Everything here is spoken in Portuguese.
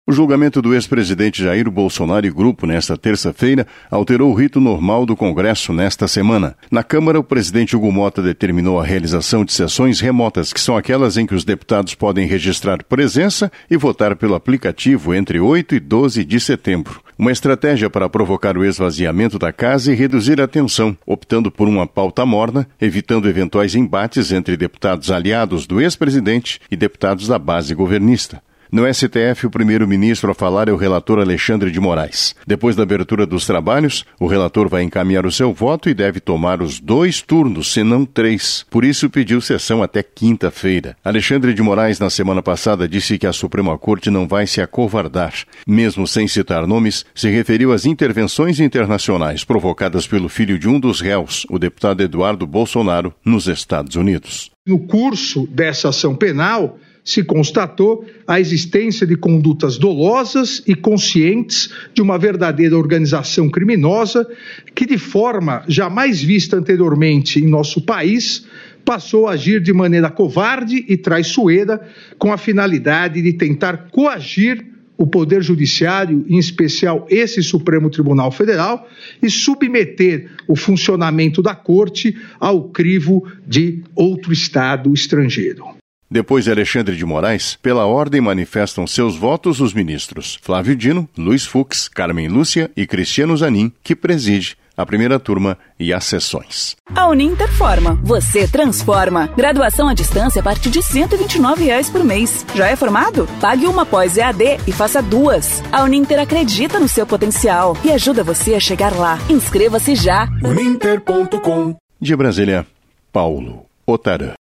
O julgamento do ex-presidente Jair Bolsonaro e grupo nesta terça-feira alterou o rito normal do Congresso nesta semana. Na Câmara, o presidente Hugo Mota determinou a realização de sessões remotas, que são aquelas em que os deputados podem registrar presença e votar pelo aplicativo entre 8 e 12 de setembro. Uma estratégia para provocar o esvaziamento da casa e reduzir a tensão, optando por uma pauta morna, evitando eventuais embates entre deputados aliados do ex-presidente e deputados da base governista. No STF, o primeiro-ministro a falar é o relator Alexandre de Moraes. Depois da abertura dos trabalhos, o relator vai encaminhar o seu voto e deve tomar os 2 turnos, se não 3. Por isso, pediu sessão até quinta-feira. Alexandre de Moraes, na semana passada, disse que a Suprema Corte não vai se acovardar. Mesmo sem citar nomes, se referiu às intervenções internacionais provocadas pelo filho de um dos réus, o deputado Eduardo Bolsonaro, nos Estados Unidos. No curso dessa ação penal, se constatou a existência de condutas dolosas e conscientes de uma verdadeira organização criminosa que, de forma jamais vista anteriormente em nosso país, passou a agir de maneira covarde e traiçoeira com a finalidade de tentar coagir o Poder Judiciário, em especial esse Supremo Tribunal Federal, e submeter o funcionamento da Corte ao crivo de outro Estado estrangeiro. Depois de Alexandre de Moraes, pela ordem manifestam seus votos os ministros Flávio Dino, Luiz Fux, Carmen Lúcia e Cristiano Zanin, que preside a primeira turma e as sessões. A Uninter forma, você transforma. Graduação à distância a partir de R$ 129 por mês. Já é formado? Pague uma pós EAD e faça 2. A Uninter acredita no seu potencial e ajuda você a chegar lá. Inscreva-se já. Uninter.com. De Brasília, Paulo Otarã.